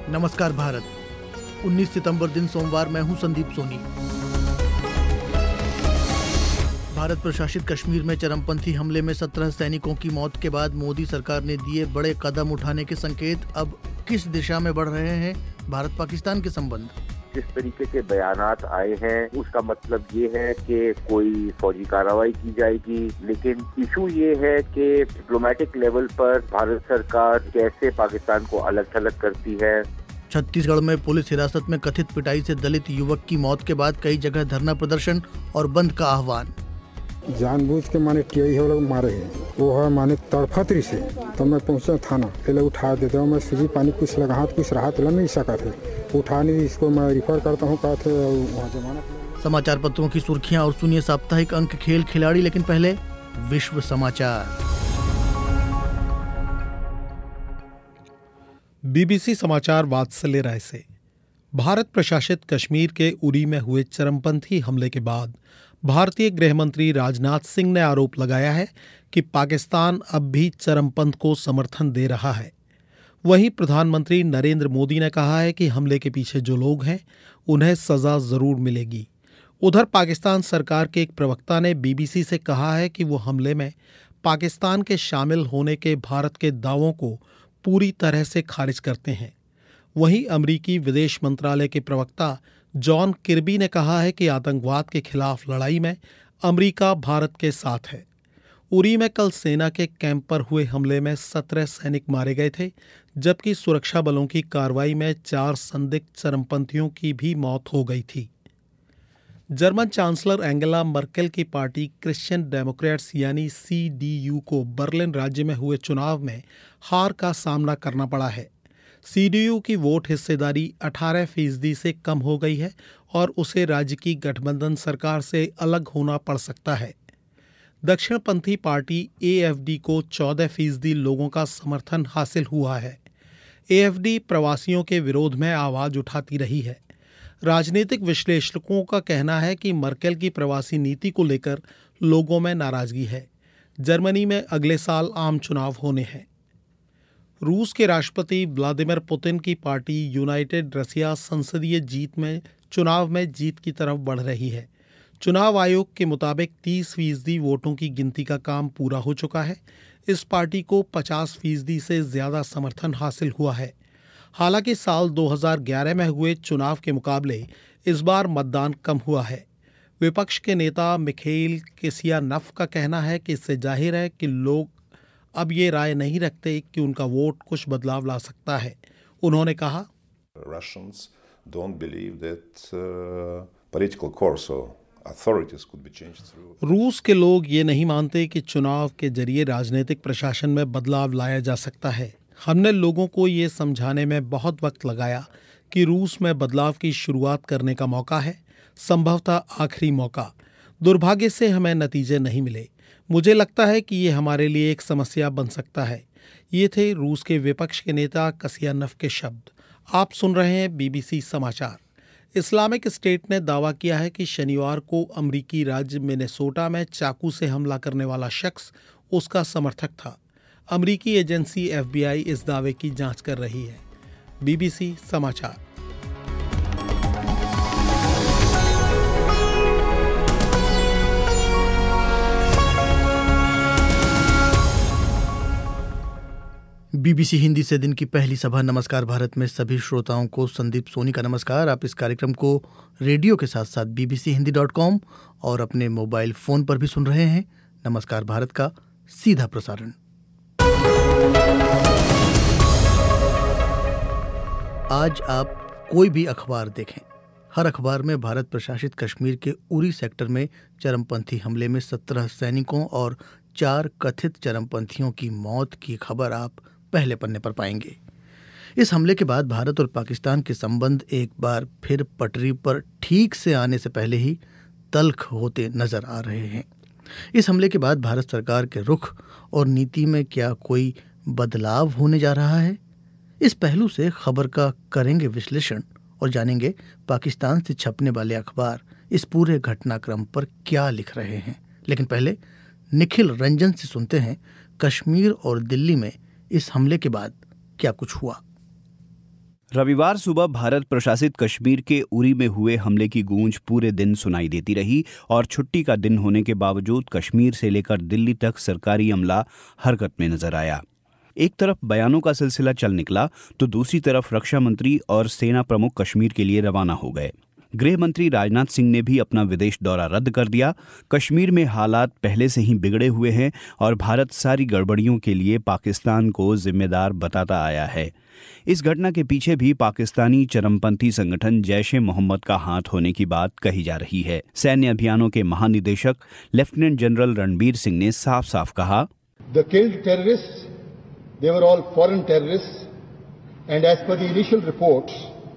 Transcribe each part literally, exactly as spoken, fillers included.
नमस्कार भारत। उन्नीस सितंबर दिन सोमवार। मैं हूं संदीप सोनी। भारत प्रशासित कश्मीर में चरमपंथी हमले में सत्रह सैनिकों की मौत के बाद मोदी सरकार ने दिए बड़े कदम उठाने के संकेत। अब किस दिशा में बढ़ रहे हैं भारत पाकिस्तान के संबंध? जिस तरीके के बयानात आए हैं उसका मतलब ये है कि कोई फौजी कार्रवाई की जाएगी, लेकिन इशू ये है कि डिप्लोमेटिक लेवल पर भारत सरकार कैसे पाकिस्तान को अलग थलग करती है। छत्तीसगढ़ में पुलिस हिरासत में कथित पिटाई से दलित युवक की मौत के बाद कई जगह धरना प्रदर्शन और बंद का आह्वान। जानबूझ के माने टियाई है, लोग मारे हैं, वो है माने तड़फतरी से। तो मैं पहुंचा थाना, पहले उठा देते हूँ, मैं सीधी पानी कुछ लगा हाथ कुछ राहत ला नहीं सका थे, उठा नहीं, इसको मैं रिफर करता हूँ कहा थे वहाँ जमानत। समाचार पत्रों की सुर्खियां और सुनिए साप्ताहिक अंक खेल खिलाड़ी। लेकिन पहले विश्व समाचार। बीबीसी समाचार वात्सल्य राय से। भारत प्रशासित कश्मीर के उरी में हुए चरमपंथी हमले के बाद भारतीय गृह मंत्री राजनाथ सिंह ने आरोप लगाया है कि पाकिस्तान अब भी चरमपंथ को समर्थन दे रहा है। वहीं प्रधानमंत्री नरेंद्र मोदी ने कहा है कि हमले के पीछे जो लोग हैं उन्हें सजा जरूर मिलेगी। उधर पाकिस्तान सरकार के एक प्रवक्ता ने बीबीसी से कहा है कि वो हमले में पाकिस्तान के शामिल होने के भारत के दावों को पूरी तरह से खारिज करते हैं। वहीं अमेरिकी विदेश मंत्रालय के प्रवक्ता जॉन किर्बी ने कहा है कि आतंकवाद के खिलाफ लड़ाई में अमेरिका भारत के साथ है। उरी में कल सेना के कैंप पर हुए हमले में सत्रह सैनिक मारे गए थे, जबकि सुरक्षा बलों की कार्रवाई में चार संदिग्ध चरमपंथियों की भी मौत हो गई थी। जर्मन चांसलर एंगेला मर्केल की पार्टी क्रिश्चियन डेमोक्रेट्स यानी सी डी यू को बर्लिन राज्य में हुए चुनाव में हार का सामना करना पड़ा है। सी डी यू की वोट हिस्सेदारी अठारह फीसदी से कम हो गई है और उसे राज्य की गठबंधन सरकार से अलग होना पड़ सकता है। दक्षिणपंथी पार्टी ए एफ डी को चौदह फीसदी लोगों का समर्थन हासिल हुआ है। ए एफ डी प्रवासियों के विरोध में आवाज उठाती रही है। राजनीतिक विश्लेषकों का कहना है कि मर्केल की प्रवासी नीति को लेकर लोगों में नाराजगी है। जर्मनी में अगले साल आम चुनाव होने हैं। रूस के राष्ट्रपति व्लादिमीर पुतिन की पार्टी यूनाइटेड रसिया संसदीय जीत में चुनाव में जीत की तरफ बढ़ रही है। चुनाव आयोग के मुताबिक तीस फीसदी वोटों की गिनती का काम पूरा हो चुका है। इस पार्टी को पचास फीसदी से ज्यादा समर्थन हासिल हुआ है। हालांकि साल दो हज़ार ग्यारह में हुए चुनाव के मुकाबले इस बार मतदान कम हुआ है। विपक्ष के नेता मिखाइल किसियानफ का कहना है कि इससे जाहिर है कि लोग अब ये राय नहीं रखते कि उनका वोट कुछ बदलाव ला सकता है। उन्होंने कहा, Russians don't believe that uh, political course or authorities could be changed through. रूस के लोग ये नहीं मानते कि चुनाव के जरिए राजनीतिक प्रशासन में बदलाव लाया जा सकता है। हमने लोगों को ये समझाने में बहुत वक्त लगाया कि रूस में बदलाव की शुरुआत करने का मौका है, संभवतः आखिरी मौका। दुर्भाग्य से हमें नतीजे नहीं मिले। मुझे लगता है कि ये हमारे लिए एक समस्या बन सकता है। ये थे रूस के विपक्ष के नेता कसियानफ के शब्द। आप सुन रहे हैं बीबीसी समाचार। इस्लामिक स्टेट ने दावा किया है कि शनिवार को अमेरिकी राज्य मिनेसोटा में चाकू से हमला करने वाला शख्स उसका समर्थक था। अमेरिकी एजेंसी एफ बी आई इस दावे की जांच कर रही है। बीबीसी समाचार। बीबीसी हिंदी से दिन की पहली सभा नमस्कार भारत में सभी श्रोताओं को संदीप सोनी का नमस्कार। आप इस कार्यक्रम को रेडियो के साथ साथ बीबीसी हिंदी डॉट कॉम और अपने मोबाइल फोन पर भी सुन रहे हैं। नमस्कार भारत का सीधा प्रसारण। आज आप कोई भी अखबार देखें, हर अखबार में भारत प्रशासित कश्मीर के उरी सेक्टर में चरमपंथी हमले में सत्रह सैनिकों और चार कथित चरमपंथियों की मौत की खबर आप पहले पन्ने पर पाएंगे। इस हमले के बाद भारत और पाकिस्तान के संबंध एक बार फिर पटरी पर ठीक से आने से पहले ही तल्ख होते नजर आ रहे हैं। इस हमले के बाद भारत सरकार के रुख और नीति में क्या कोई बदलाव होने जा रहा है? इस पहलू से खबर का करेंगे विश्लेषण और जानेंगे पाकिस्तान से छपने वाले अखबार इस पूरे घटनाक्रम पर क्या लिख रहे हैं। लेकिन पहले निखिल रंजन से सुनते हैं कश्मीर और दिल्ली में इस हमले के बाद क्या कुछ हुआ। रविवार सुबह भारत प्रशासित कश्मीर के उरी में हुए हमले की गूंज पूरे दिन सुनाई देती रही और छुट्टी का दिन होने के बावजूद कश्मीर से लेकर दिल्ली तक सरकारी अमला हरकत में नजर आया। एक तरफ बयानों का सिलसिला चल निकला तो दूसरी तरफ रक्षा मंत्री और सेना प्रमुख कश्मीर के लिए रवाना हो गए। गृह मंत्री राजनाथ सिंह ने भी अपना विदेश दौरा रद्द कर दिया। कश्मीर में हालात पहले से ही बिगड़े हुए हैं और भारत सारी गड़बड़ियों के लिए पाकिस्तान को जिम्मेदार बताता आया है। इस घटना के पीछे भी पाकिस्तानी चरमपंथी संगठन जैश ए मोहम्मद का हाथ होने की बात कही जा रही है। सैन्य अभियानों के महानिदेशक लेफ्टिनेंट जनरल रणबीर सिंह ने साफ साफ कहा, The killed terrorists, they were all foreign terrorists, and as per the initial reports,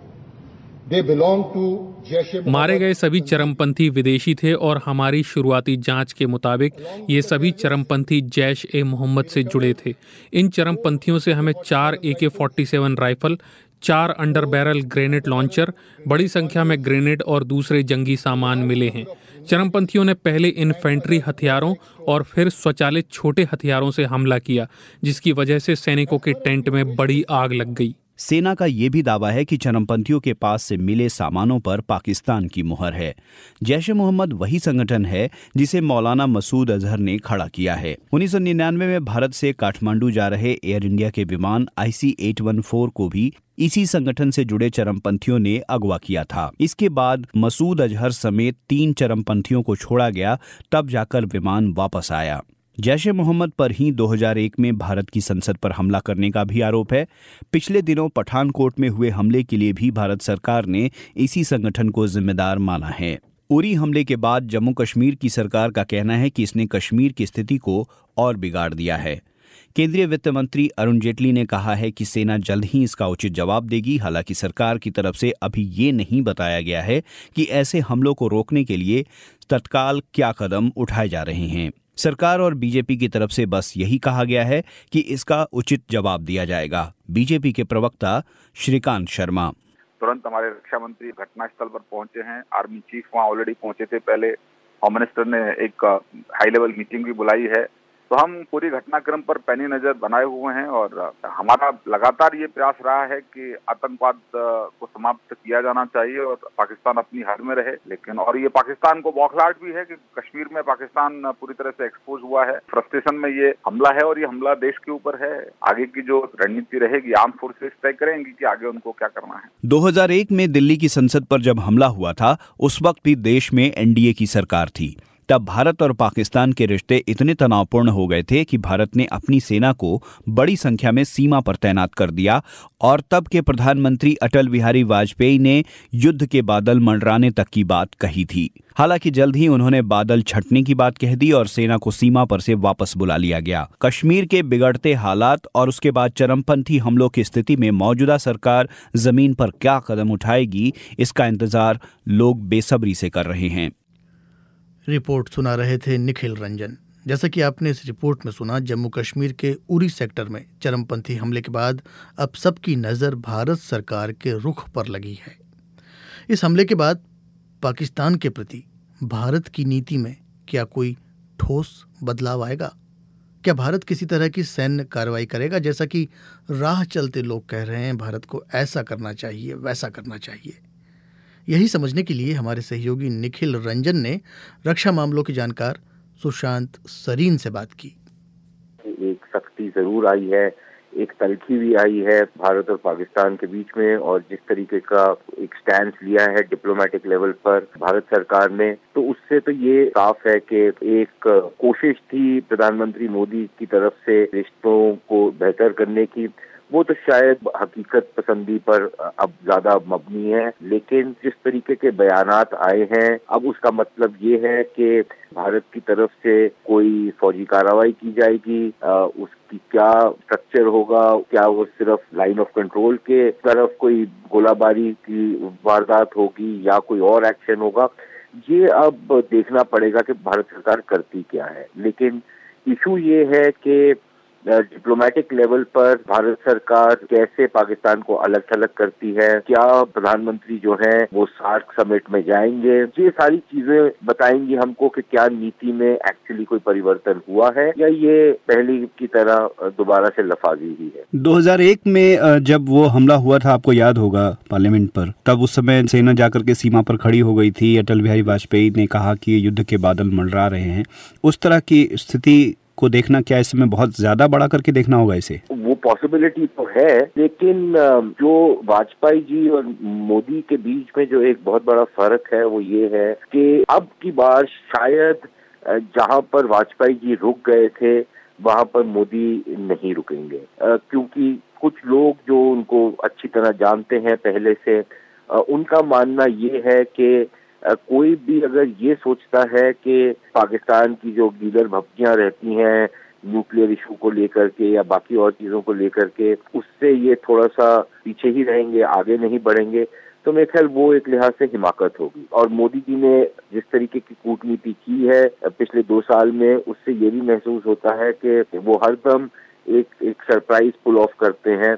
they belong to मारे गए सभी चरमपंथी विदेशी थे और हमारी शुरुआती जांच के मुताबिक ये सभी चरमपंथी जैश ए मोहम्मद से जुड़े थे। इन चरमपंथियों से हमें चार A K forty seven rifle, चार अंडर बैरल ग्रेनेड लॉन्चर, बड़ी संख्या में ग्रेनेड और दूसरे जंगी सामान मिले हैं। चरमपंथियों ने पहले इन्फेंट्री हथियारों और फिर स्वचालित छोटे हथियारों से हमला किया, जिसकी वजह से सैनिकों के टेंट में बड़ी आग लग गई। सेना का यह भी दावा है कि चरमपंथियों के पास से मिले सामानों पर पाकिस्तान की मुहर है। जैश ए मोहम्मद वही संगठन है जिसे मौलाना मसूद अजहर ने खड़ा किया है। उन्नीस सौ निन्यानवे में भारत से काठमांडू जा रहे एयर इंडिया के विमान I C eight one four को भी इसी संगठन से जुड़े चरमपंथियों ने अगवा किया था। इसके बाद मसूद अजहर समेत तीन चरमपंथियों को छोड़ा गया, तब जाकर विमान वापस आया। जैश ए मोहम्मद पर ही दो हज़ार एक में भारत की संसद पर हमला करने का भी आरोप है। पिछले दिनों पठानकोट में हुए हमले के लिए भी भारत सरकार ने इसी संगठन को जिम्मेदार माना है। उरी हमले के बाद जम्मू कश्मीर की सरकार का कहना है कि इसने कश्मीर की स्थिति को और बिगाड़ दिया है। केंद्रीय वित्त मंत्री अरुण जेटली ने कहा है कि सेना जल्द ही इसका उचित जवाब देगी। हालांकि सरकार की तरफ से अभी ये नहीं बताया गया है कि ऐसे हमलों को रोकने के लिए तत्काल क्या कदम उठाए जा रहे हैं। सरकार और बीजेपी की तरफ से बस यही कहा गया है कि इसका उचित जवाब दिया जाएगा। बीजेपी के प्रवक्ता श्रीकांत शर्मा, तुरंत हमारे रक्षा मंत्री घटनास्थल पर पहुंचे हैं। आर्मी चीफ वहां ऑलरेडी पहुंचे थे। पहले होम मिनिस्टर ने एक हाई लेवल मीटिंग भी बुलाई है। तो हम पूरी घटनाक्रम पर पैनी नजर बनाए हुए हैं और हमारा लगातार ये प्रयास रहा है कि आतंकवाद को समाप्त किया जाना चाहिए और पाकिस्तान अपनी हद में रहे। लेकिन और ये पाकिस्तान को बौखलाहट भी है कि कश्मीर में पाकिस्तान पूरी तरह से एक्सपोज हुआ है। फ्रस्ट्रेशन में ये हमला है और ये हमला देश के ऊपर है। आगे की जो रणनीति रहेगी आर्म फोर्सेस तय करेंगी कि आगे उनको क्या करना है। दो हज़ार एक में दिल्ली की संसद पर जब हमला हुआ था, उस वक्त भी देश में एन डी ए की सरकार थी। तब भारत और पाकिस्तान के रिश्ते इतने तनावपूर्ण हो गए थे कि भारत ने अपनी सेना को बड़ी संख्या में सीमा पर तैनात कर दिया और तब के प्रधानमंत्री अटल बिहारी वाजपेयी ने युद्ध के बादल मंडराने तक की बात कही थी। हालांकि जल्द ही उन्होंने बादल छटने की बात कह दी और सेना को सीमा पर से वापस बुला लिया गया। कश्मीर के बिगड़ते हालात और उसके बाद चरमपंथी हमलों की स्थिति में मौजूदा सरकार जमीन पर क्या कदम उठाएगी, इसका इंतजार लोग बेसब्री से कर रहे हैं। रिपोर्ट सुना रहे थे निखिल रंजन। जैसा कि आपने इस रिपोर्ट में सुना, जम्मू कश्मीर के उरी सेक्टर में चरमपंथी हमले के बाद अब सबकी नज़र भारत सरकार के रुख पर लगी है। इस हमले के बाद पाकिस्तान के प्रति भारत की नीति में क्या कोई ठोस बदलाव आएगा? क्या भारत किसी तरह की सैन्य कार्रवाई करेगा? जैसा कि राह चलते लोग कह रहे हैं, भारत को ऐसा करना चाहिए, वैसा करना चाहिए। यही समझने के लिए हमारे सहयोगी निखिल रंजन ने रक्षा मामलों के जानकार सुशांत सरीन से बात की। एक सख्ती जरूर आई है, एक तलखी भी आई है भारत और पाकिस्तान के बीच में, और जिस तरीके का एक स्टैंड लिया है डिप्लोमेटिक लेवल पर भारत सरकार ने, तो उससे तो ये साफ है कि एक कोशिश थी प्रधानमंत्री मोदी की तरफ से रिश्तों को बेहतर करने की। वो तो शायद हकीकत पसंदी पर अब ज्यादा मबनी है, लेकिन जिस तरीके के बयानात आए हैं, अब उसका मतलब ये है कि भारत की तरफ से कोई फौजी कार्रवाई की जाएगी। उसकी क्या स्ट्रक्चर होगा, क्या वो सिर्फ लाइन ऑफ कंट्रोल के तरफ कोई गोलाबारी की वारदात होगी या कोई और एक्शन होगा, ये अब देखना पड़ेगा कि भारत सरकार करती क्या है। लेकिन इशू ये है कि डिप्लोमेटिक लेवल पर भारत सरकार कैसे पाकिस्तान को अलग थलग करती है, क्या प्रधानमंत्री जो है वो सार्क समिट में जाएंगे, ये सारी चीजें बताएंगी हमको कि क्या नीति में एक्चुअली कोई परिवर्तन हुआ है या ये पहली की तरह दोबारा से लफाजी ही है। दो हज़ार एक में जब वो हमला हुआ था, आपको याद होगा पार्लियामेंट पर, तब उस समय सेना जाकर के सीमा पर खड़ी हो गई थी। अटल बिहारी वाजपेयी ने कहा कि युद्ध के बादल मंडरा रहे हैं। उस तरह की स्थिति को देखना क्या इस समय बहुत ज्यादा बड़ा करके देखना होगा इसे? वो पॉसिबिलिटी तो है, लेकिन जो वाजपेयी जी और मोदी के बीच में जो एक बहुत बड़ा फर्क है वो ये है कि अब की बार शायद जहां पर वाजपेयी जी रुक गए थे वहां पर मोदी नहीं रुकेंगे, क्योंकि कुछ लोग जो उनको अच्छी तरह जानते हैं पहले से, उनका मानना ये है कि कोई भी अगर ये सोचता है कि पाकिस्तान की जो गीदड़ भपकियां रहती हैं न्यूक्लियर इशू को लेकर के या बाकी और चीजों को लेकर के, उससे ये थोड़ा सा पीछे ही रहेंगे, आगे नहीं बढ़ेंगे। तो मेरे ख्याल वो एक लिहाज से हिमाकत होगी। और मोदी जी ने जिस तरीके की कूटनीति की है पिछले दो साल में, उससे ये भी महसूस होता है कि वो हरदम एक एक सरप्राइज पुल ऑफ करते हैं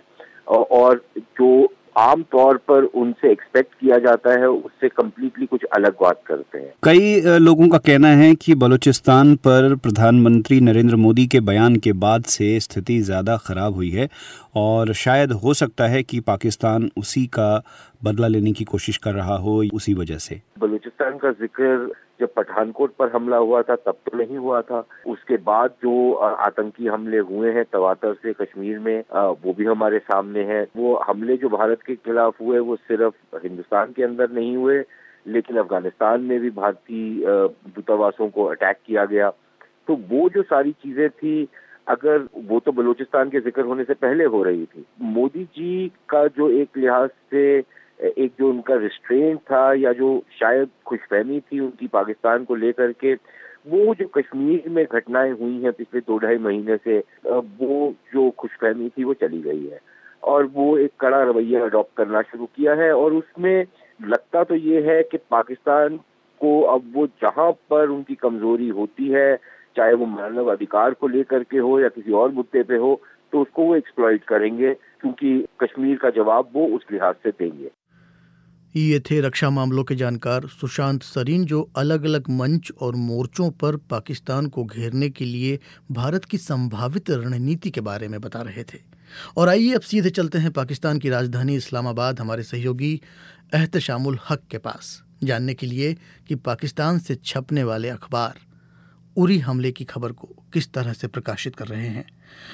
और जो आम तौर पर उनसे एक्सपेक्ट किया जाता है उससे कम्प्लीटली कुछ अलग बात करते हैं। कई लोगों का कहना है कि बलूचिस्तान पर प्रधानमंत्री नरेंद्र मोदी के बयान के बाद से स्थिति ज़्यादा खराब हुई है और शायद हो सकता है कि पाकिस्तान उसी का बदला लेने की कोशिश कर रहा हो उसी वजह से। बलूचिस्तान का जिक्र जब पठानकोट पर हमला हुआ था तब तो नहीं हुआ था, उसके बाद जो आतंकी हमले हुए हैं तवातर से कश्मीर में, वो भी हमारे सामने है। वो हमले जो भारत के खिलाफ हुए वो सिर्फ हिंदुस्तान के अंदर नहीं हुए, लेकिन अफगानिस्तान में भी भारतीय दूतावासों को अटैक किया गया। तो वो जो सारी चीजें थी, अगर वो तो बलूचिस्तान के जिक्र होने से पहले हो रही थी। मोदी जी का जो एक लिहाज से एक जो उनका रिस्ट्रेंट था या जो शायद खुशफहमी थी उनकी पाकिस्तान को लेकर के, वो जो कश्मीर में घटनाएं हुई हैं पिछले दो ढाई महीने से, वो जो खुशफहमी थी वो चली गई है और वो एक कड़ा रवैया अडॉप्ट करना शुरू किया है। और उसमें लगता तो ये है कि पाकिस्तान को अब वो जहां पर उनकी कमजोरी होती है, चाहे वो मानव अधिकार को लेकर के हो या किसी और मुद्दे पे हो, तो उसको वो एक्सप्लॉइट करेंगे, क्योंकि कश्मीर का जवाब वो उस लिहाज से देंगे। ये थे रक्षा मामलों के जानकार सुशांत सरीन, जो अलग अलग मंच और मोर्चों पर पाकिस्तान को घेरने के लिए भारत की संभावित रणनीति के बारे में बता रहे थे। और आइए अब सीधे चलते हैं पाकिस्तान की राजधानी इस्लामाबाद हमारे सहयोगी एहतशामुल हक के पास, जानने के लिए कि पाकिस्तान से छपने वाले अखबार उरी हमले की खबर को किस तरह से प्रकाशित कर रहे हैं।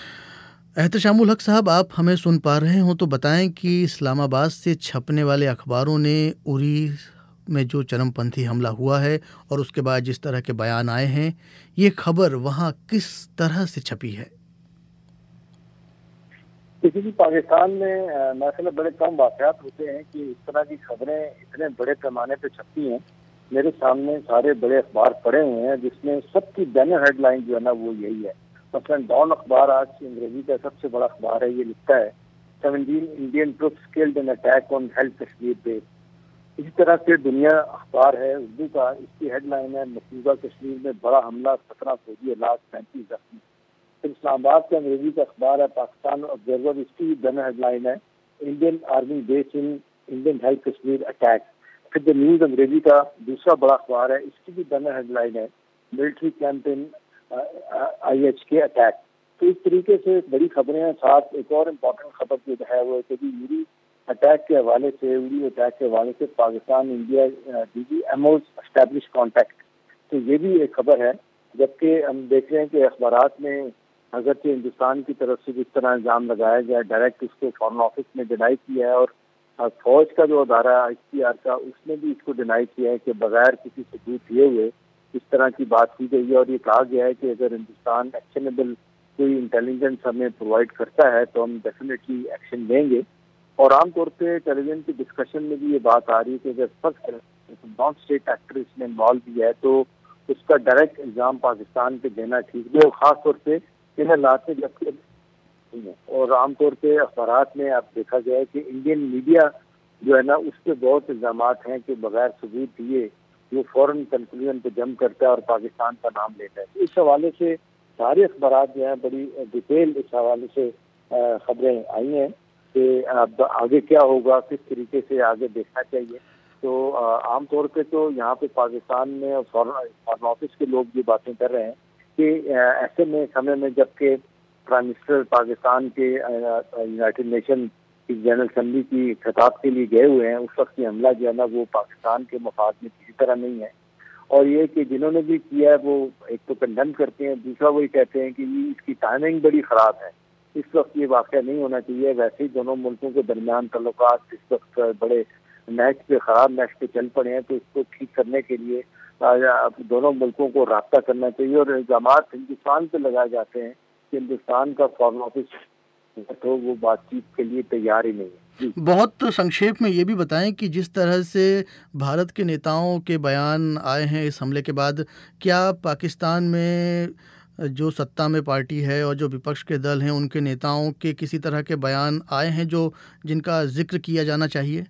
एहतशामुल हक साहब, आप हमें सुन पा रहे हो तो बताएं कि इस्लामाबाद से छपने वाले अखबारों ने उरी में जो चरमपंथी हमला हुआ है और उसके बाद जिस तरह के बयान आए हैं, ये खबर वहाँ किस तरह से छपी है? किसी भी पाकिस्तान में मसले बड़े कम वाक़यात होते हैं कि इस तरह की खबरें इतने बड़े पैमाने पर छपती हैं। मेरे सामने सारे बड़े अखबार पड़े हुए हैं जिसमें सबकी बैनर हेडलाइन जो है ना वो यही है। मसलन डॉन अखबार आज की अंग्रेजी का सबसे बड़ा अखबार है, ये लिखता है seventeen Indian troops killed in attack on held Kashmir base. इसी तरह से दुनिया अखबार है उर्दू का, इसकी हेडलाइन है मकबूजा कश्मीर में बड़ा हमला, सत्रह फौजी हलाक, पैंतीस जख्मी। फिर इस्लामाबाद का अंग्रेजी का अखबार है पाकिस्तान ऑब्जर्वर, इसकी बैनर हेडलाइन है Indian army base in Indian held Kashmir attack. फिर द न्यूज अंग्रेजी का दूसरा बड़ा अखबार है, इसकी भी बैनर हेडलाइन है military camp in I H K attack. तो इस तरीके से बड़ी खबरें हैं। साथ एक और इम्पोर्टेंट खबर जो है वो है कि यूरी अटैक के हवाले से यूरी अटैक के हवाले से Pakistan India D G MOs establish contact, तो ये भी एक खबर है। जबकि हम देख रहे हैं कि अखबारात में अगरचे हिंदुस्तान की तरफ से जिस तरह इल्ज़ाम लगाया गया, डायरेक्ट उसको फॉरेन ऑफिस ने डिनाई किया है और फौज का जो अदारा आई सी आर का, उसने भी इसको डिनाई किया है कि बगैर किसी सबूत दिए हुए इस तरह की बात की गई है। और ये कहा गया है कि अगर हिंदुस्तान एक्शनेबल कोई इंटेलिजेंस हमें प्रोवाइड करता है तो हम डेफिनेटली एक्शन लेंगे। और आमतौर पे टेलीविजन की डिस्कशन में भी ये बात आ रही है कि अगर फर्स्ट नॉन स्टेट एक्टर इसमें इन्वॉल्व भी है तो उसका डायरेक्ट इल्ज़ाम पाकिस्तान पे देना ठीक है, और ख़ासतौर पे इन हालात में जबकि और आमतौर पे अखबारात में आप देखा गया है कि इंडियन मीडिया जो है ना उस पर बहुत इल्ज़ाम हैं कि बगैर सबूत दिए वो फौरन कंक्लूजन पे जम करता है और पाकिस्तान का नाम लेता है। इस हवाले से सारे अखबार जो हैं बड़ी डिटेल इस हवाले से खबरें आई हैं कि अब आगे क्या होगा, किस तरीके से आगे देखना चाहिए। तो आमतौर पे तो यहाँ पे पाकिस्तान में फॉरेन ऑफिस के लोग ये बातें कर रहे हैं कि ऐसे में समय में जबकि प्राइम मिनिस्टर पाकिस्तान के यूनाइटेड नेशन की जनरल असेंबली की खिताब के लिए गए हुए हैं, उस वक्त ये हमला जो है ना वो पाकिस्तान के मफाद में किसी तरह नहीं है। और ये कि जिन्होंने भी किया है वो एक तो कंडेम करते हैं, दूसरा वही कहते हैं कि ये इसकी टाइमिंग बड़ी ख़राब है, इस वक्त ये वाक़या नहीं होना चाहिए। वैसे ही दोनों मुल्कों के दरमियान तल्लुकात इस वक्त बड़े मैच पे ख़राब मैच पे चल पड़े हैं, तो इसको ठीक करने के लिए दोनों मुल्कों को राब्ता करना चाहिए। और इल्ज़ाम हिंदुस्तान पे लगाए जाते हैं कि हिंदुस्तान का फॉरेन ऑफिस तो वो बातचीत के लिए तैयार ही नहीं है। बहुत संक्षेप में ये भी बताएं कि जिस तरह से भारत के नेताओं के बयान आए हैं इस हमले के बाद, क्या पाकिस्तान में जो सत्ता में पार्टी है और जो विपक्ष के दल हैं उनके नेताओं के किसी तरह के बयान आए हैं जो जिनका जिक्र किया जाना चाहिए?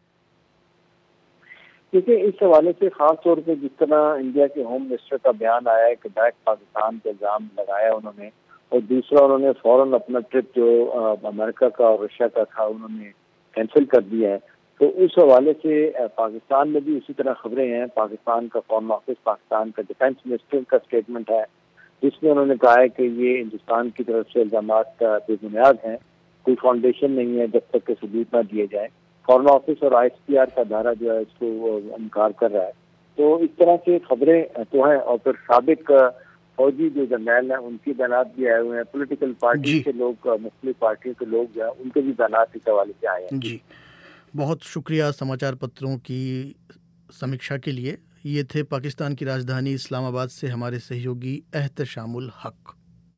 देखिए, इस हवाले से खास तौर पे जिस तरह इंडिया के होम मिनिस्टर का बयान आया है कि डायरेक्ट पाकिस्तान पे इल्जाम लगाया उन्होंने, और दूसरा उन्होंने फौरन अपना ट्रिप जो अमेरिका का और रशिया का था उन्होंने कैंसिल कर दिया है। तो उस हवाले से पाकिस्तान में भी उसी तरह खबरें हैं। पाकिस्तान का फॉरेन ऑफिस, पाकिस्तान का डिफेंस मिनिस्टर का स्टेटमेंट है जिसमें उन्होंने कहा है कि ये हिंदुस्तान की तरफ से इल्जामात बेबुनियाद हैं, कोई फाउंडेशन नहीं है जब तक के सबूत न दिए जाए। फॉरेन ऑफिस और आई एस पी आर का धारा जो है इसको इनकार कर रहा है। तो इस तरह से खबरें तो हैं। और फिर साबिक फौजी जो जर्नैल हैं उनकी बयानात भी आए हुए हैं, पॉलिटिकल पार्टी के लोग, मुख्तलिफ पार्टियों के लोग जो हैं उनके भी बयानात इस हवाले से आए हैं। जी, बहुत शुक्रिया समाचार पत्रों की समीक्षा के लिए। ये थे पाकिस्तान की राजधानी इस्लामाबाद से हमारे सहयोगी एहतशामुल हक।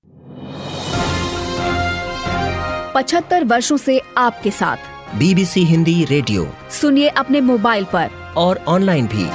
पचहत्तर वर्षों से आपके साथ बीबीसी हिंदी रेडियो सुनिए अपने मोबाइल पर और ऑनलाइन भी।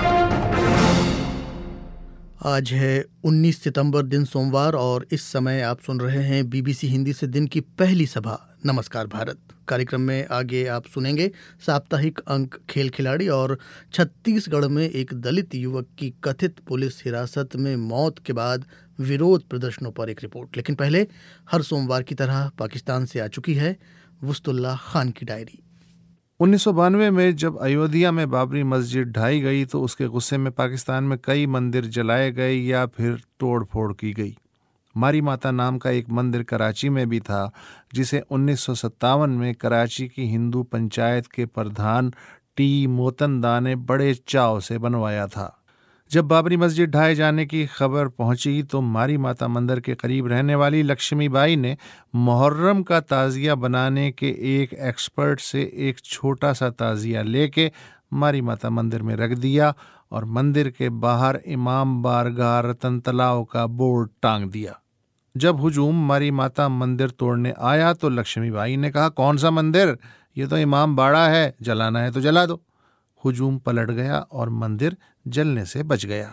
आज है उन्नीस सितंबर, दिन सोमवार, और इस समय आप सुन रहे हैं बीबीसी हिंदी से दिन की पहली सभा नमस्कार भारत। कार्यक्रम में आगे आप सुनेंगे साप्ताहिक अंक खेल खिलाड़ी और छत्तीसगढ़ में एक दलित युवक की कथित पुलिस हिरासत में मौत के बाद विरोध प्रदर्शनों पर एक रिपोर्ट। लेकिन पहले हर सोमवार की तरह पाकिस्तान से आ चुकी है वस्तुल्लाह खान की डायरी। उन्नीस सौ बानवे में जब अयोध्या में बाबरी मस्जिद ढाई गई तो उसके गुस्से में पाकिस्तान में कई मंदिर जलाए गए या फिर तोड़ फोड़ की गई। मारी माता नाम का एक मंदिर कराची में भी था जिसे उन्नीस सौ सत्तावन में कराची की हिंदू पंचायत के प्रधान टी मोतनदा ने बड़े चाव से बनवाया था। जब बाबरी मस्जिद ढाए जाने की खबर पहुंची तो मारी माता मंदिर के करीब रहने वाली लक्ष्मीबाई ने मुहर्रम का ताज़िया बनाने के एक एक्सपर्ट से एक छोटा सा ताज़िया लेके मारी माता मंदिर में रख दिया और मंदिर के बाहर इमाम बारगाह रतन तलाव का बोर्ड टांग दिया। जब हुजूम मारी माता मंदिर तोड़ने आया तो लक्ष्मीबाई ने कहा, कौन सा मंदिर, ये तो इमाम बाड़ा है, जलाना है तो जला दो। हुजूम पलट गया और मंदिर जलने से बच गया।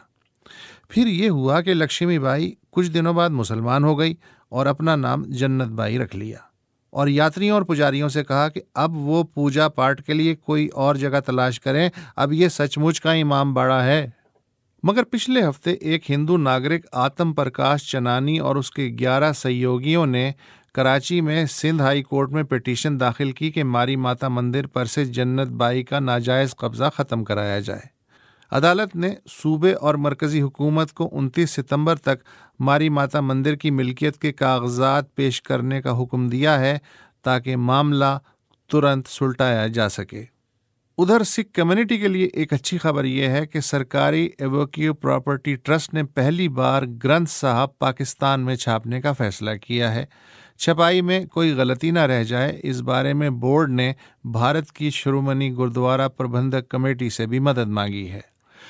फिर ये हुआ कि लक्ष्मीबाई कुछ दिनों बाद मुसलमान हो गई और अपना नाम जन्नत बाई रख लिया और यात्रियों और पुजारियों से कहा कि अब वो पूजा पाठ के लिए कोई और जगह तलाश करें, अब ये सचमुच का इमाम बाड़ा है। मगर पिछले हफ्ते एक हिंदू नागरिक आत्म प्रकाश चनानी और उसके ग्यारह सहयोगियों ने कराची में सिंध हाई कोर्ट में पिटीशन दाखिल की कि मारी माता मंदिर पर से जन्नत बाई का नाजायज़ कब्ज़ा ख़त्म कराया जाए। अदालत ने सूबे और मरकज़ी हुकूमत को उनतीस सितंबर तक मारी माता मंदिर की मिल्कियत के कागजात पेश करने का हुक्म दिया है ताकि मामला तुरंत सुलटाया जा सके। उधर सिख कम्युनिटी के लिए एक अच्छी खबर यह है कि सरकारी एवोक्यू प्रॉपर्टी ट्रस्ट ने पहली बार ग्रंथ साहब पाकिस्तान में छापने का फैसला किया है। छपाई में कोई गलती ना रह जाए, इस बारे में बोर्ड ने भारत की शिरोमणि गुरुद्वारा प्रबंधक कमेटी से भी मदद मांगी है।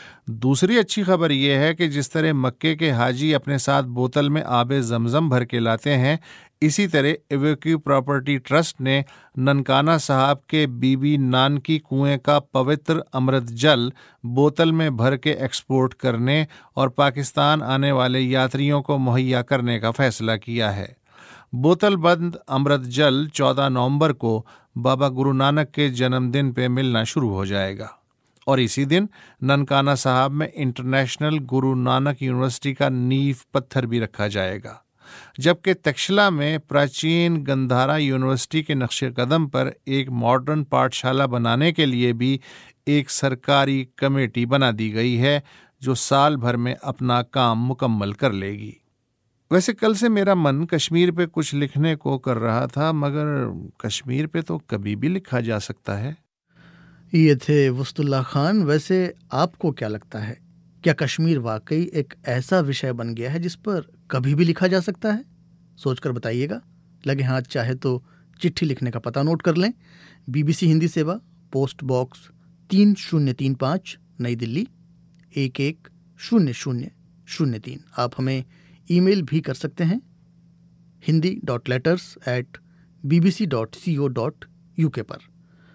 दूसरी अच्छी खबर यह है कि जिस तरह मक्के के हाजी अपने साथ बोतल में आबे जमजम भर के लाते हैं, इसी तरह एवोक्यू प्रॉपर्टी ट्रस्ट ने ननकाना साहब के बीबी नानकी कुएं का पवित्र अमृत जल बोतल में भर के एक्सपोर्ट करने और पाकिस्तान आने वाले यात्रियों को मुहैया करने का फैसला किया है। बोतल बंद अमृत जल चौदह नवंबर को बाबा गुरु नानक के जन्मदिन पे मिलना शुरू हो जाएगा। और इसी दिन ननकाना साहब में इंटरनेशनल गुरु नानक यूनिवर्सिटी का नींव पत्थर भी रखा जाएगा, जबकि तक्षशिला में प्राचीन गंधारा यूनिवर्सिटी के नक्शे कदम पर एक मॉडर्न पाठशाला बनाने के लिए भी एक सरकारी कमेटी बना दी गई है जो साल भर में अपना काम मुकम्मल कर लेगी। वैसे कल से मेरा मन कश्मीर पे कुछ लिखने को कर रहा था, मगर कश्मीर पे तो कभी भी लिखा जा सकता है। ये थे वस्तुल्ला खान। वैसे आपको क्या लगता है, क्या कश्मीर वाकई एक ऐसा विषय बन गया है जिस पर कभी भी लिखा जा सकता है? सोचकर बताइएगा। लगे हाथ चाहे तो चिट्ठी लिखने का पता नोट कर लें। बीबीसी हिंदी सेवा, पोस्ट बॉक्स तीन शून्य तीन पाँच, नई दिल्ली एक एक शून्य शून्य शून्य तीन। आप हमें ईमेल भी कर सकते हैं Hindi dot letters at B B C dot C O dot U K पर।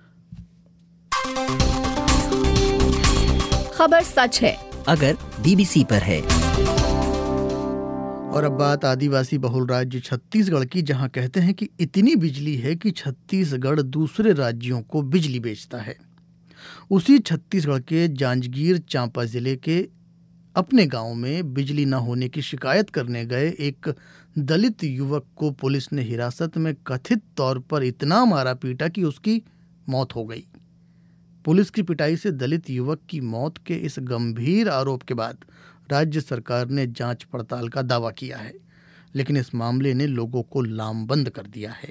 खबर सच है अगर बीबीसी पर है। और अब बात आदिवासी बहुल राज्य छत्तीसगढ़ की, जहां कहते हैं कि इतनी बिजली है कि छत्तीसगढ़ दूसरे राज्यों को बिजली बेचता है। उसी छत्तीसगढ़ के जांजगीर चांपा जिले के अपने गांव में बिजली न होने की शिकायत करने गए एक दलित युवक को पुलिस ने हिरासत में कथित तौर पर इतना मारा पीटा कि उसकी मौत हो गई। पुलिस की पिटाई से दलित युवक की मौत के इस गंभीर आरोप के बाद राज्य सरकार ने जांच पड़ताल का दावा किया है, लेकिन इस मामले ने लोगों को लामबंद कर दिया है।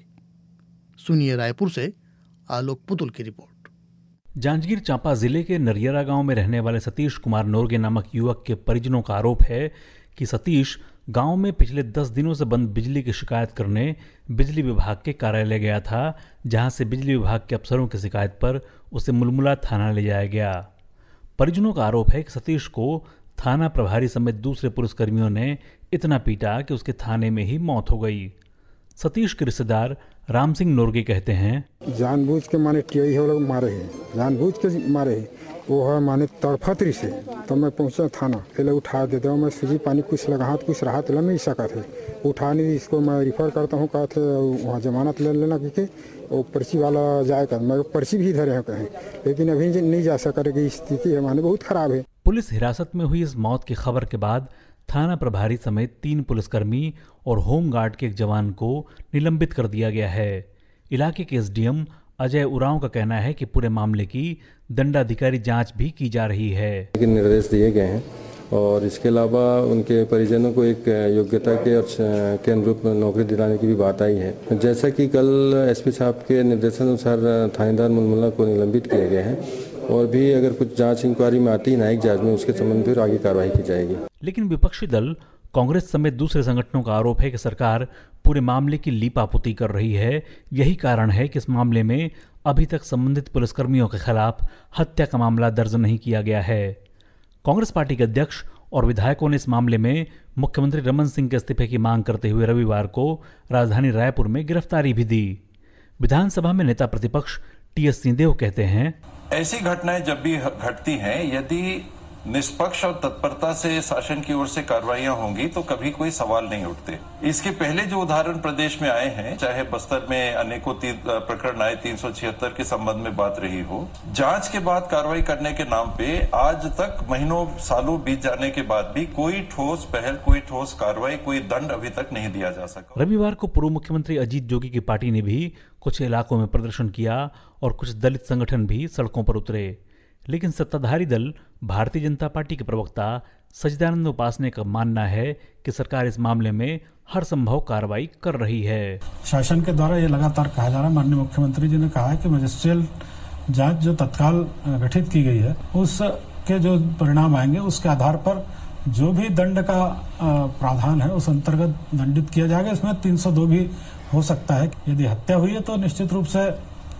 सुनिए रायपुर से आलोक पुतुल की रिपोर्ट। जांजगीर चांपा जिले के नरियरा गांव में रहने वाले सतीश कुमार नोरगे नामक युवक के परिजनों का आरोप है कि सतीश गांव में पिछले दस दिनों से बंद बिजली की शिकायत करने बिजली विभाग के कार्यालय गया था, जहां से बिजली विभाग के अफसरों की शिकायत पर उसे मुलमुला थाना ले जाया गया। परिजनों का आरोप है कि सतीश को थाना प्रभारी समेत दूसरे पुलिसकर्मियों ने इतना पीटा कि उसके थाने में ही मौत हो गई। सतीश के रिश्तेदार राम सिंह नोरगे कहते हैं, जानबूझ के माने टियाई है वो लोग मारे हैं, जानबूझ के मारे हैं। वो है माने तड़फतरी से। तो मैं पहुंचा थाना, पहले उठा देते हूँ मैं सूजी पानी कुछ लगा हाथ कुछ राहत ले नहीं सका थे, उठा नहीं। इसको मैं रिफ़र करता हूँ, कहा थे वहाँ जमानत ले लेना कि वो पर्ची वाला जाएगा। मैं पर्ची भी धरे हैं कहें, लेकिन अभी नहीं जा सका कि स्थिति है माने बहुत खराब है। पुलिस हिरासत में हुई इस मौत की खबर के बाद थाना प्रभारी समेत तीन पुलिसकर्मी और होमगार्ड के एक जवान को निलंबित कर दिया गया है। इलाके के एसडीएम अजय उरांव का कहना है कि पूरे मामले की दंडाधिकारी जांच भी की जा रही है। निर्देश दिए गए हैं और इसके अलावा उनके परिजनों को एक योग्यता के और के अनुरूप नौकरी दिलाने की भी बात आई है। जैसा कि कल एसपी साहब के निर्देशानुसार थानेदार मुलमुला को निलंबित किए गए हैं और भी अगर कुछ जांच इंक्वायरी में आती है न्यायिक जांच में, उसके संबंध में फिर आगे कार्रवाई की जाएगी। लेकिन विपक्षी दल कांग्रेस समेत दूसरे संगठनों का आरोप है कि सरकार पूरे मामले की लीपापोती कर रही है। यही कारण है कि इस मामले में अभी तक संबंधित पुलिसकर्मियों के खिलाफ हत्या का मामला दर्ज नहीं किया गया है। कांग्रेस पार्टी के अध्यक्ष और विधायकों ने इस मामले में मुख्यमंत्री रमन सिंह के इस्तीफे की मांग करते हुए रविवार को राजधानी रायपुर में गिरफ्तारी भी दी। विधानसभा में नेता प्रतिपक्ष टी एस सिंहदेव कहते हैं, ऐसी घटनाएं जब भी घटती हैं, यदि निष्पक्ष और तत्परता से शासन की ओर से कार्रवाइयां होंगी तो कभी कोई सवाल नहीं उठते। इसके पहले जो उदाहरण प्रदेश में आए हैं, चाहे बस्तर में अनेकों प्रकरण आए, तीन सौ छिहत्तर के संबंध में बात रही हो, जांच के बाद कार्रवाई करने के नाम पे आज तक महीनों सालों बीत जाने के बाद भी कोई ठोस पहल, कोई ठोस कार्रवाई, कोई दंड अभी तक नहीं दिया जा सका। रविवार को पूर्व मुख्यमंत्री अजीत जोगी की पार्टी ने भी कुछ इलाकों में प्रदर्शन किया और कुछ दलित संगठन भी सड़कों पर उतरे, लेकिन सत्ताधारी दल भारतीय जनता पार्टी के प्रवक्ता सच्चिदानंद उपासने का मानना है कि सरकार इस मामले में हर संभव कार्रवाई कर रही है। शासन के द्वारा ये लगातार कहा जा रहा है, माननीय मुख्यमंत्री जी ने कहा है कि मजिस्ट्रियल जांच जो तत्काल गठित की गई है उसके जो परिणाम आएंगे उसके आधार पर जो भी दंड का प्रावधान है उस अंतर्गत दंडित किया जाएगा। इसमें तीन सौ दो भी हो सकता है। यदि हत्या हुई है तो निश्चित रूप से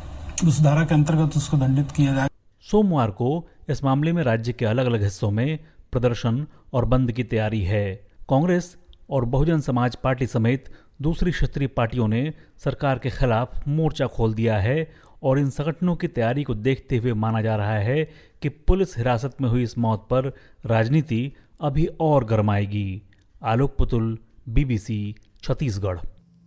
उस धारा के अंतर्गत उसको दंडित किया जाएगा। सोमवार को इस मामले में राज्य के अलग अलग हिस्सों में प्रदर्शन और बंद की तैयारी है। कांग्रेस और बहुजन समाज पार्टी समेत दूसरी क्षेत्रीय पार्टियों ने सरकार के खिलाफ मोर्चा खोल दिया है और इन संगठनों की तैयारी को देखते हुए माना जा रहा है कि पुलिस हिरासत में हुई इस मौत पर राजनीति अभी और गरमाएगी। आलोक पुतुल, बीबीसी छत्तीसगढ़।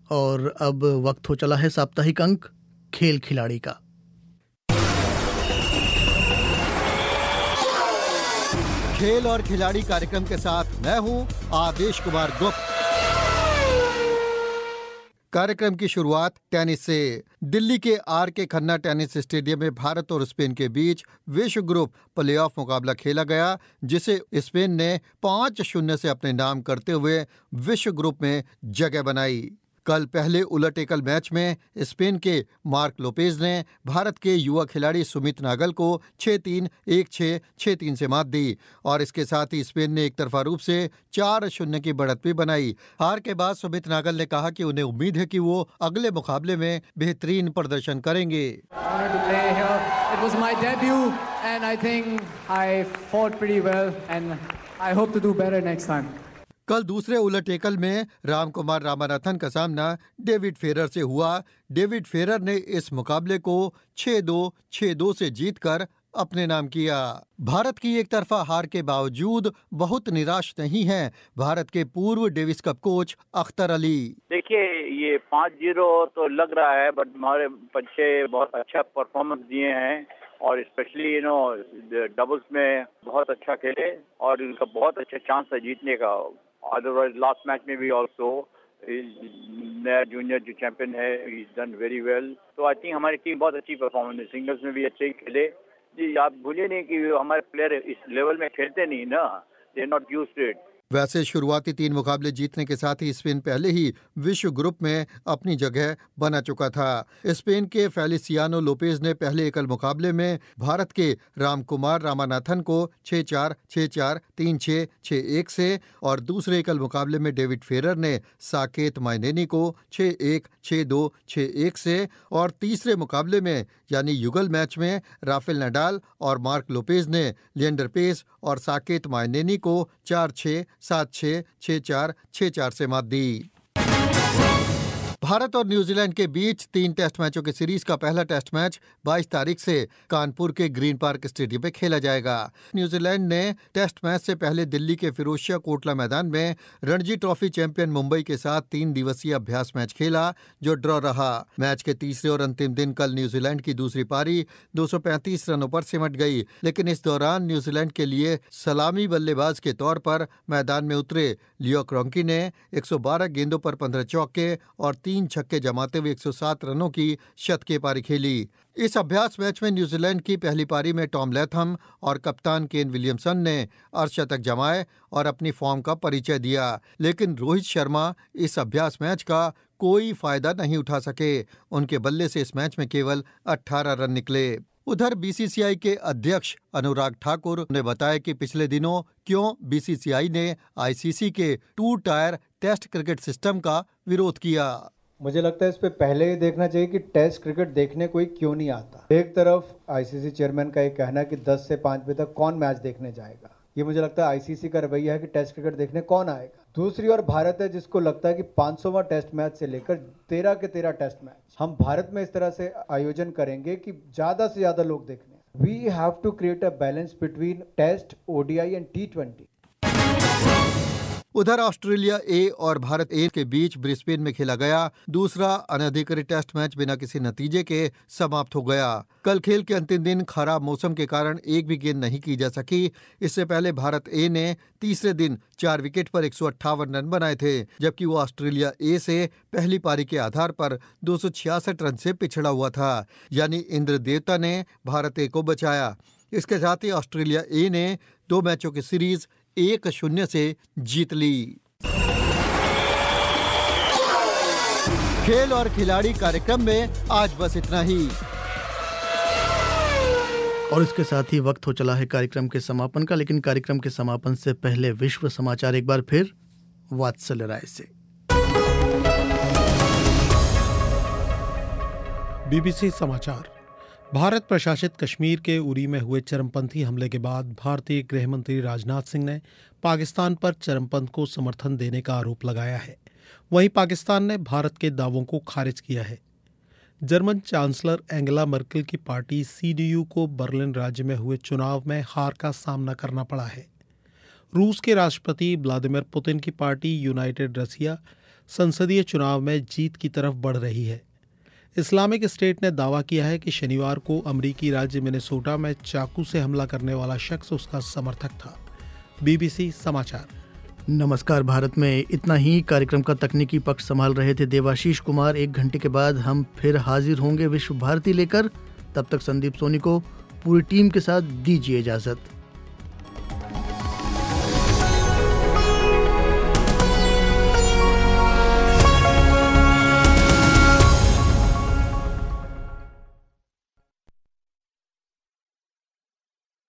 और अब वक्त हो चला है साप्ताहिक अंक खेल खिलाड़ी का। खेल और खिलाड़ी कार्यक्रम के साथ मैं हूं आदेश कुमार गुप्त। कार्यक्रम की शुरुआत टेनिस से। दिल्ली के आर के खन्ना टेनिस स्टेडियम में भारत और स्पेन के बीच विश्व ग्रुप प्लेऑफ मुकाबला खेला गया, जिसे स्पेन ने पाँच शून्य से अपने नाम करते हुए विश्व ग्रुप में जगह बनाई। कल पहले उलट एकल मैच में स्पेन के मार्क लोपेज ने भारत के युवा खिलाड़ी सुमित नागल को छह तीन, एक छह, छह तीन से मात दी और इसके साथ ही स्पेन ने एक तरफा रूप से चार शून्य की बढ़त भी बनाई। हार के बाद सुमित नागल ने कहा कि उन्हें उम्मीद है कि वो अगले मुकाबले में बेहतरीन प्रदर्शन करेंगे। कल दूसरे उलट एकल में रामकुमार रामानाथन का सामना डेविड फेरर से हुआ। डेविड फेरर ने इस मुकाबले को छह दो, छह दो से जीतकर अपने नाम किया। भारत की एक तरफा हार के बावजूद बहुत निराश नहीं है भारत के पूर्व Davis cup coach Akhtar Ali. देखिए, ये पाँच जीरो तो लग रहा है, बट हमारे बच्चे बहुत अच्छा परफॉर्मेंस दिए हैं और स्पेशली यू नो डबल्स में बहुत अच्छा खेले और इनका बहुत अच्छा चांस है जीतने का। अदरवाइज लास्ट मैच में भी ऑल्सो नया जूनियर जो चैंपियन है, ही डन वेरी वेल। तो आई थिंक हमारी टीम बहुत अच्छी परफॉर्मेंस है, सिंगल्स में भी अच्छे ही खेले। जी, आप भूलिए नहीं कि हमारे प्लेयर इस लेवल में खेलते नहीं ना, they are not used to it. वैसे शुरुआती तीन मुकाबले जीतने के साथ ही स्पेन पहले ही विश्व ग्रुप में अपनी जगह बना चुका था। स्पेन के फेलिसियानो लोपेज ने पहले एकल मुकाबले में भारत के रामकुमार रामानाथन को छह चार, छह चार, तीन छह, छह एक से और दूसरे एकल मुकाबले में डेविड फेरर ने साकेत माइनेनी को छह एक, छह दो, छह एक से और तीसरे मुकाबले में यानी युगल मैच में राफेल नडाल और मार्क लोपेज ने लिएंडर पेस और साकेत माइनेनी को चार छह, सात छह, छह चार, छह चार से मात दी। भारत और न्यूजीलैंड के बीच तीन टेस्ट मैचों की सीरीज का पहला टेस्ट मैच बाईस तारीख से कानपुर के ग्रीन पार्क स्टेडियम में खेला जाएगा। न्यूजीलैंड ने टेस्ट मैच से पहले दिल्ली के फिरोजशाह कोटला मैदान में रणजी ट्रॉफी चैंपियन मुंबई के साथ तीन दिवसीय अभ्यास मैच खेला, जो ड्रॉ रहा। मैच के तीसरे और अंतिम दिन कल न्यूजीलैंड की दूसरी पारी दो सौ पैंतीस रनों पर सिमट गई, लेकिन इस दौरान न्यूजीलैंड के लिए सलामी बल्लेबाज के तौर पर मैदान में उतरे लियो क्रॉन्की ने एक सौ बारह गेंदों पर पंद्रह चौके और तीन छक्के जमाते हुए एक सौ सात रनों की शतकीय पारी खेली। इस अभ्यास मैच में न्यूजीलैंड की पहली पारी में टॉम लैथम और कप्तान केन विलियमसन ने अर्धशतक जमाए और अपनी फॉर्म का परिचय दिया, लेकिन रोहित शर्मा इस अभ्यास मैच का कोई फायदा नहीं उठा सके। उनके बल्ले से इस मैच में केवल अठारह रन निकले। उधर बीसीसीआई के अध्यक्ष अनुराग ठाकुर ने बताया कि पिछले दिनों क्यों बीसीसीआई ने आईसीसी के two tier test cricket system का विरोध किया। मुझे लगता है इस पे पहले ही देखना चाहिए कि टेस्ट क्रिकेट देखने कोई क्यों नहीं आता। एक तरफ आईसीसी चेयरमैन का ये कहना है कि दस से पाँच बजे तक कौन मैच देखने जाएगा, ये मुझे लगता है आईसीसी का रवैया है कि टेस्ट क्रिकेट देखने कौन आएगा। दूसरी ओर भारत है जिसको लगता है कि पाँच सौवां टेस्ट मैच से लेकर तेरह के तेरह टेस्ट मैच हम भारत में इस तरह से आयोजन करेंगे कि ज्यादा से ज्यादा लोग देखने। We have to create a balance between test, ODI and T twenty. उधर ऑस्ट्रेलिया ए और भारत ए के बीच ब्रिस्बेन में खेला गया दूसरा अनधिकृत टेस्ट मैच बिना किसी नतीजे के समाप्त हो गया। कल खेल के अंतिम दिन खराब मौसम के कारण एक भी गेंद नहीं की जा सकी। इससे पहले भारत ए ने तीसरे दिन चार विकेट पर एक सौ अट्ठावन रन बनाए थे, जबकि वो ऑस्ट्रेलिया ए से पहली पारी के आधार पर दो सौ छियासठ रन से पिछड़ा हुआ था, यानी इंद्र देवता ने भारत ए को बचाया। इसके साथ ही ऑस्ट्रेलिया ए ने दो मैचों की सीरीज एक शून्य से जीत ली। खेल और खिलाड़ी कार्यक्रम में आज बस इतना ही और इसके साथ ही वक्त हो चला है कार्यक्रम के समापन का। लेकिन कार्यक्रम के समापन से पहले विश्व समाचार एक बार फिर वात्सल्य राय से। बीबीसी समाचार। भारत प्रशासित कश्मीर के उरी में हुए चरमपंथी हमले के बाद भारतीय गृह मंत्री राजनाथ सिंह ने पाकिस्तान पर चरमपंथ को समर्थन देने का आरोप लगाया है। वहीं पाकिस्तान ने भारत के दावों को खारिज किया है। जर्मन चांसलर एंगेला मर्केल की पार्टी सीडीयू को बर्लिन राज्य में हुए चुनाव में हार का सामना करना पड़ा है। रूस के राष्ट्रपति व्लादिमीर पुतिन की पार्टी यूनाइटेड रसिया संसदीय चुनाव में जीत की तरफ बढ़ रही है। इस्लामिक स्टेट ने दावा किया है कि शनिवार को अमरीकी राज्य मिनेसोटा में चाकू से हमला करने वाला शख्स उसका समर्थक था। बीबीसी समाचार। नमस्कार। भारत में इतना ही। कार्यक्रम का तकनीकी पक्ष संभाल रहे थे देवाशीष कुमार। एक घंटे के बाद हम फिर हाजिर होंगे विश्व भारती लेकर। तब तक संदीप सोनी को पूरी टीम के साथ दीजिए इजाजत।